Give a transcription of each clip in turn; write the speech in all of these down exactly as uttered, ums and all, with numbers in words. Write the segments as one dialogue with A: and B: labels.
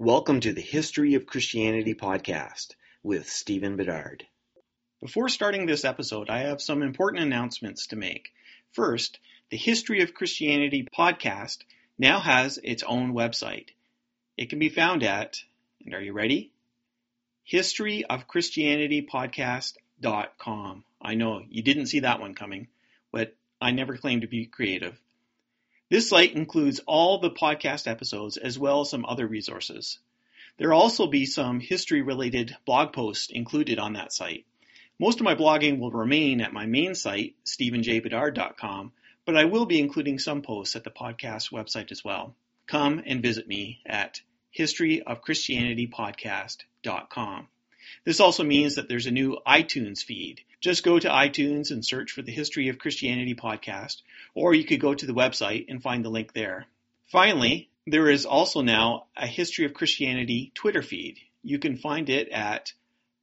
A: Welcome to the History of Christianity podcast with Stephen Bedard.
B: Before starting this episode, I have some important announcements to make. First, the History of Christianity podcast now has its own website. It can be found at, and are you ready? history of christianity podcast dot com. I know you didn't see that one coming, but I never claimed to be creative. This site includes all the podcast episodes as well as some other resources. There will also be some history-related blog posts included on that site. Most of my blogging will remain at my main site, stephen j bedard dot com, but I will be including some posts at the podcast website as well. Come and visit me at history of christianity podcast dot com. This also means that there's a new iTunes feed. Just go to iTunes and search for the History of Christianity podcast, or you could go to the website and find the link there. Finally, there is also now a History of Christianity Twitter feed. You can find it at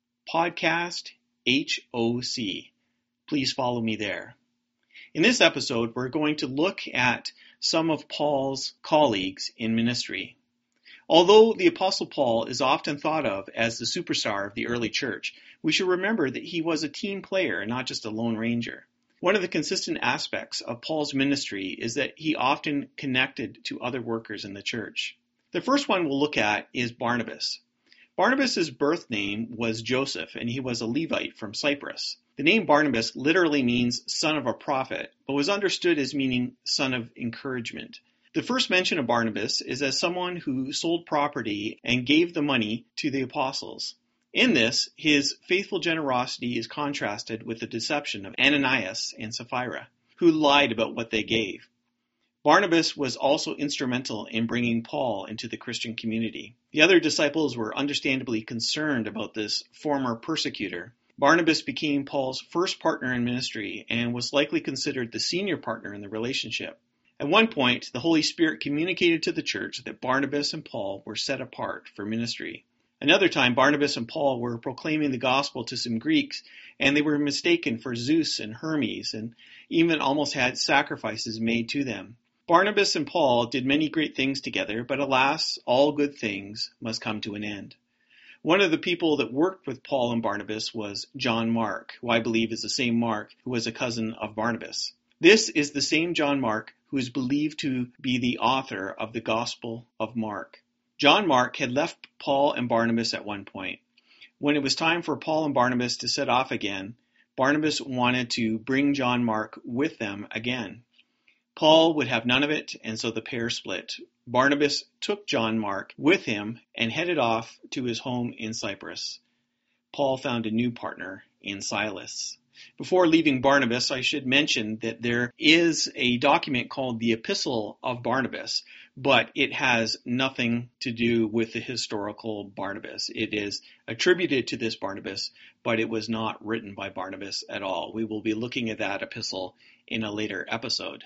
B: podcast H O C. Please follow me there. In this episode, we're going to look at some of Paul's colleagues in ministry. Although the Apostle Paul is often thought of as the superstar of the early church, we should remember that he was a team player, not just a lone ranger. One of the consistent aspects of Paul's ministry is that he often connected to other workers in the church. The first one we'll look at is Barnabas. Barnabas' birth name was Joseph, and he was a Levite from Cyprus. The name Barnabas literally means son of a prophet, but was understood as meaning son of encouragement. The first mention of Barnabas is as someone who sold property and gave the money to the apostles. In this, his faithful generosity is contrasted with the deception of Ananias and Sapphira, who lied about what they gave. Barnabas was also instrumental in bringing Paul into the Christian community. The other disciples were understandably concerned about this former persecutor. Barnabas became Paul's first partner in ministry and was likely considered the senior partner in the relationship. At one point, the Holy Spirit communicated to the church that Barnabas and Paul were set apart for ministry. Another time, Barnabas and Paul were proclaiming the gospel to some Greeks, and they were mistaken for Zeus and Hermes, and even almost had sacrifices made to them. Barnabas and Paul did many great things together, but alas, all good things must come to an end. One of the people that worked with Paul and Barnabas was John Mark, who I believe is the same Mark who was a cousin of Barnabas. This is the same John Mark who is believed to be the author of the Gospel of Mark. John Mark had left Paul and Barnabas at one point. When it was time for Paul and Barnabas to set off again, Barnabas wanted to bring John Mark with them again. Paul would have none of it, and so the pair split. Barnabas took John Mark with him and headed off to his home in Cyprus. Paul found a new partner in Silas. Before leaving Barnabas, I should mention that there is a document called the Epistle of Barnabas, but it has nothing to do with the historical Barnabas. It is attributed to this Barnabas, but it was not written by Barnabas at all. We will be looking at that epistle in a later episode.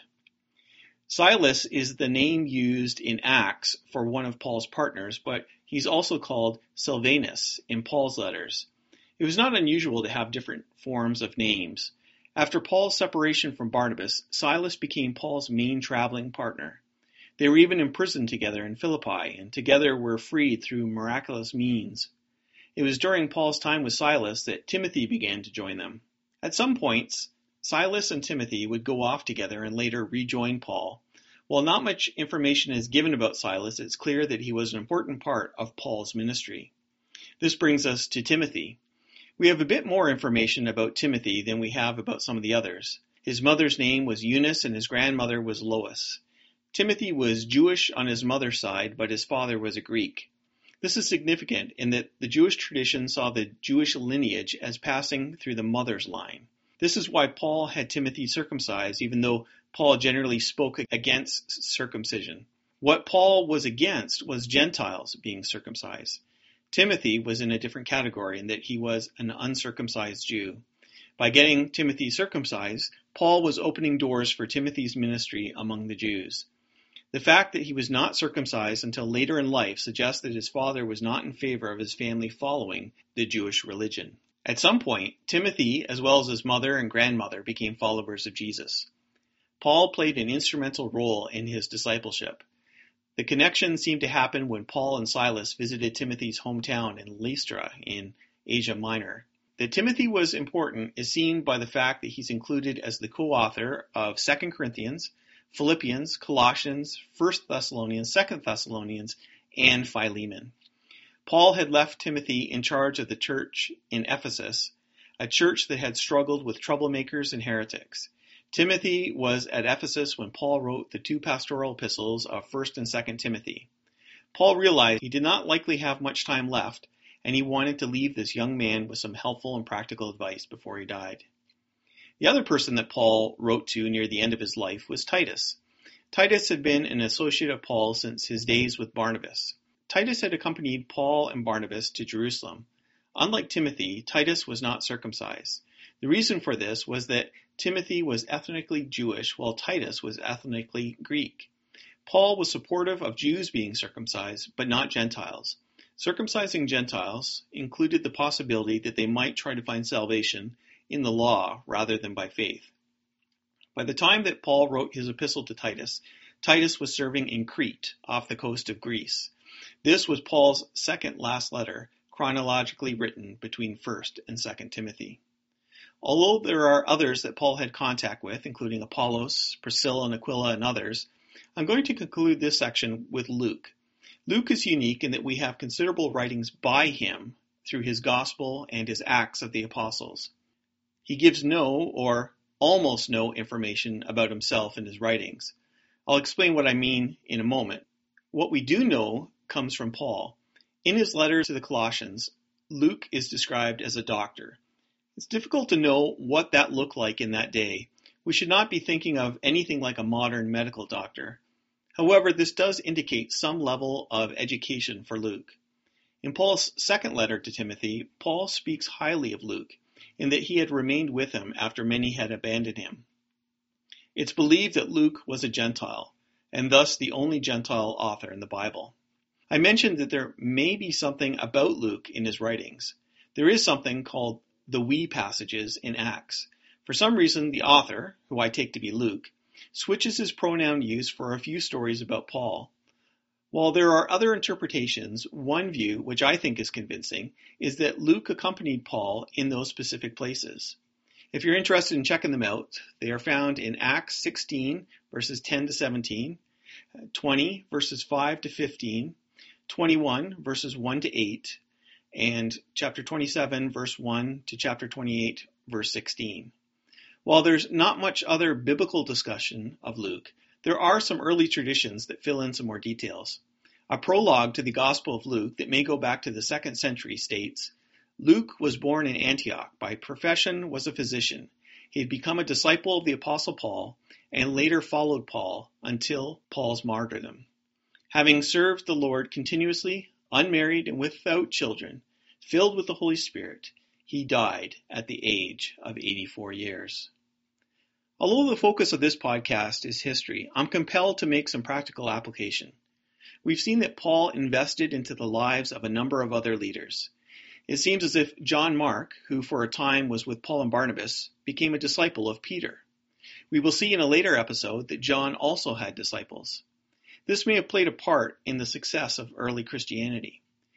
B: Silas is the name used in Acts for one of Paul's partners, but he's also called Silvanus in Paul's letters. It was not unusual to have different forms of names. After Paul's separation from Barnabas, Silas became Paul's main traveling partner. They were even imprisoned together in Philippi, and together were freed through miraculous means. It was during Paul's time with Silas that Timothy began to join them. At some points, Silas and Timothy would go off together and later rejoin Paul. While not much information is given about Silas, it's clear that he was an important part of Paul's ministry. This brings us to Timothy. We have a bit more information about Timothy than we have about some of the others. His mother's name was Eunice and his grandmother was Lois. Timothy was Jewish on his mother's side, but his father was a Greek. This is significant in that the Jewish tradition saw the Jewish lineage as passing through the mother's line. This is why Paul had Timothy circumcised, even though Paul generally spoke against circumcision. What Paul was against was Gentiles being circumcised. Timothy was in a different category in that he was an uncircumcised Jew. By getting Timothy circumcised, Paul was opening doors for Timothy's ministry among the Jews. The fact that he was not circumcised until later in life suggests that his father was not in favor of his family following the Jewish religion. At some point, Timothy, as well as his mother and grandmother, became followers of Jesus. Paul played an instrumental role in his discipleship. The connection seemed to happen when Paul and Silas visited Timothy's hometown in Lystra in Asia Minor. That Timothy was important is seen by the fact that he's included as the co-author of Second Corinthians, Philippians, Colossians, First Thessalonians, Second Thessalonians, and Philemon. Paul had left Timothy in charge of the church in Ephesus, a church that had struggled with troublemakers and heretics. Timothy was at Ephesus when Paul wrote the two pastoral epistles of First and Second Timothy. Paul realized he did not likely have much time left, and he wanted to leave this young man with some helpful and practical advice before he died. The other person that Paul wrote to near the end of his life was Titus. Titus had been an associate of Paul since his days with Barnabas. Titus had accompanied Paul and Barnabas to Jerusalem. Unlike Timothy, Titus was not circumcised. The reason for this was that Timothy was ethnically Jewish while Titus was ethnically Greek. Paul was supportive of Jews being circumcised, but not Gentiles. Circumcising Gentiles included the possibility that they might try to find salvation in the law rather than by faith. By the time that Paul wrote his epistle to Titus, Titus was serving in Crete off the coast of Greece. This was Paul's second last letter, chronologically written between First and Second Timothy. Although there are others that Paul had contact with, including Apollos, Priscilla and Aquila, and others, I'm going to conclude this section with Luke. Luke is unique in that we have considerable writings by him through his Gospel and his Acts of the Apostles. He gives no or almost no information about himself in his writings. I'll explain what I mean in a moment. What we do know comes from Paul. In his letter to the Colossians, Luke is described as a doctor. It's difficult to know what that looked like in that day. We should not be thinking of anything like a modern medical doctor. However, this does indicate some level of education for Luke. In Paul's second letter to Timothy, Paul speaks highly of Luke, in that he had remained with him after many had abandoned him. It's believed that Luke was a Gentile, and thus the only Gentile author in the Bible. I mentioned that there may be something about Luke in his writings. There is something called the we passages in Acts. For some reason, the author, who I take to be Luke, switches his pronoun use for a few stories about Paul. While there are other interpretations, one view, which I think is convincing, is that Luke accompanied Paul in those specific places. If you're interested in checking them out, they are found in Acts sixteen, verses ten to seventeen, twenty, verses five to fifteen, twenty-one, verses one to eight, and chapter twenty-seven, verse one to chapter twenty-eight, verse sixteen. While there's not much other biblical discussion of Luke, there are some early traditions that fill in some more details. A prologue to the Gospel of Luke that may go back to the second century states, Luke was born in Antioch, by profession was a physician. He had become a disciple of the Apostle Paul and later followed Paul until Paul's martyrdom. Having served the Lord continuously, unmarried and without children, filled with the Holy Spirit, he died at the age of eighty-four years. Although the focus of this podcast is history, I'm compelled to make some practical application. We've seen that Paul invested into the lives of a number of other leaders. It seems as if John Mark, who for a time was with Paul and Barnabas, became a disciple of Peter. We will see in a later episode that John also had disciples. This may have played a part in the success of early Christianity.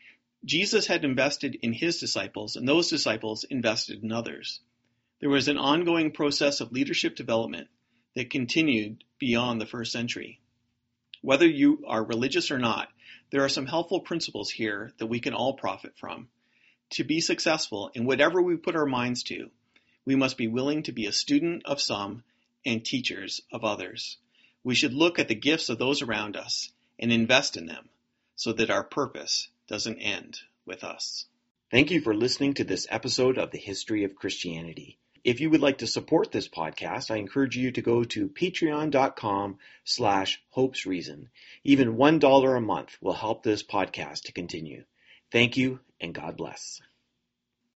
B: Jesus had invested in his disciples, and those disciples invested in others. There was an ongoing process of leadership development that continued beyond the first century. Whether you are religious or not, there are some helpful principles here that we can all profit from. To be successful in whatever we put our minds to, we must be willing to be a student of some and teachers of others. We should look at the gifts of those around us and invest in them so that our purpose doesn't end with us.
A: Thank you for listening to this episode of the History of Christianity. If you would like to support this podcast, I encourage you to go to patreon.com slash hopesreason. Even one dollar a month will help this podcast to continue. Thank you, and God bless.